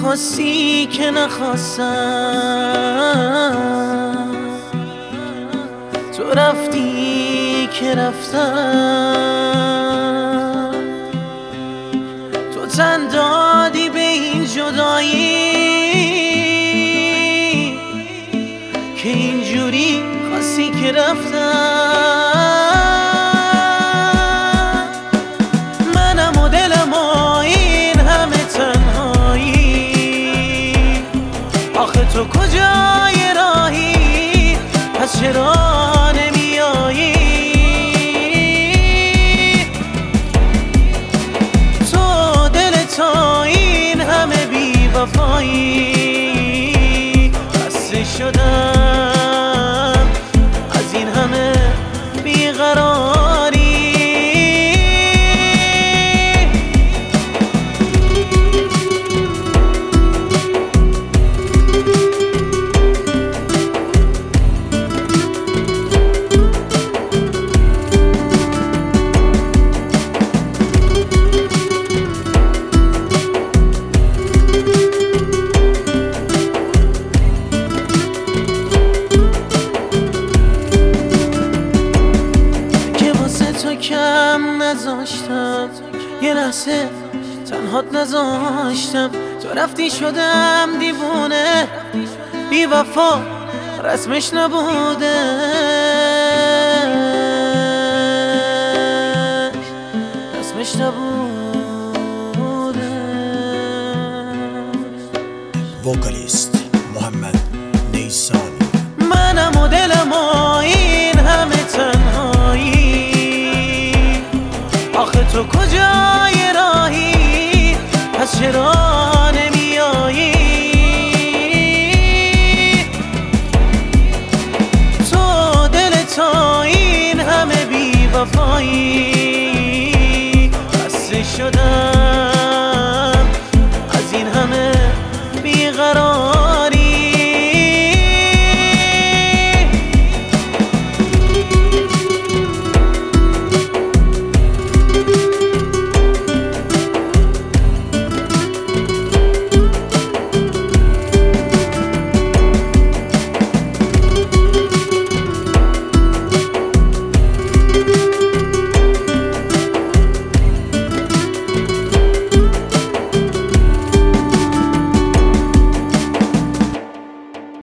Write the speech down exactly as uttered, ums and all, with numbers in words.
خواستی که نخواستم، تو رفتی که رفتم، تو تن دادی به این جدایی که اینجوری خواستی که رفتم. منم و دلم و این همه تنهایی، آخه تو کجای راهی؟ پس چرا نمیایی؟ تو دل تا این همه بی وفایی، خسته شدم از این همه بیقراری. کم نذاشتم یه لحظه تنهات نذاشتم، تو رفتی شدم دیوونه، بی وفا رسمش نبوده، رسمش نبوده. وکالیست محمد نیسانی. منم و دلم و این همه تنهایی، آخه تو کجای راهی؟ پس چرا نمیایی؟ تو دل تا این همه بی وفایی، خسته شدم